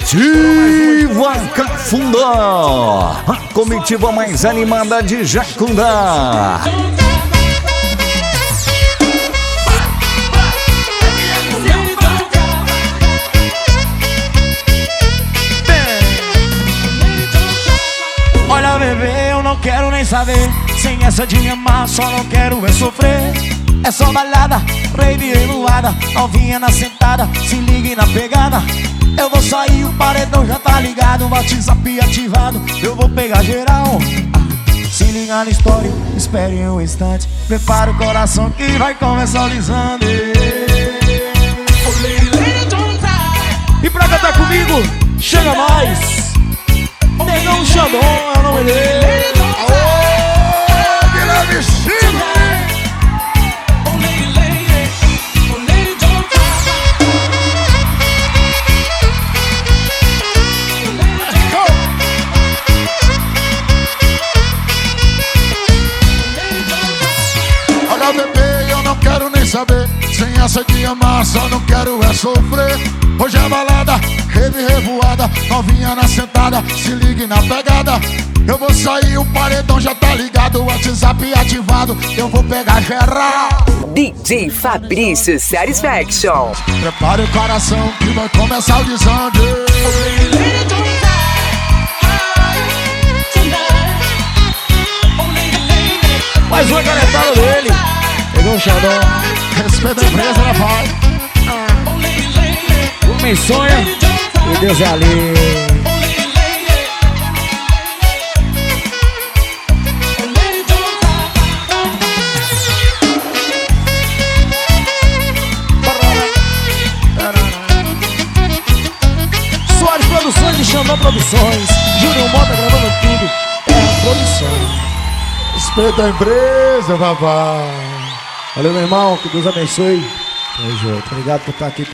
Comitiva Cafundó, a comitiva mais animada de Jacundá. Olha, bebê, eu não quero nem saber. Sem essa de me amar, só não quero é sofrer. É só balada, rave revoada, novinha na sentada, se ligue na pegada. Eu vou sair, o paredão já tá ligado, o WhatsApp ativado, eu vou pegar geral. Se liga na história, espere um instante, prepara o coração que vai começar o lisando. E pra cantar comigo, chega mais. Negão Xandão é o nome dele. Aô, Guilherme China! Olha, bebê, eu não quero nem saber. Sem essa de amar, só não quero é sofrer. Hoje é balada, rave revoada, novinha na sentada, se ligue na pegada. Eu vou sair, o paredão já tá ligado, o WhatsApp ativado, eu vou pegar geral. DJ Fabrício Satisfaction. Prepare o coração que vai começar o desande. Mais uma canetada dele. Pegou o Xandão. Respeita a empresa, né, pai? Homem sonha e Deus é ali. Soares Produções e Xandão Produções. Júnior Mota gravando tudo. É produção. Respeita a empresa, papai. Valeu, meu irmão. Que Deus abençoe. Tamo junto. Obrigado por estar aqui.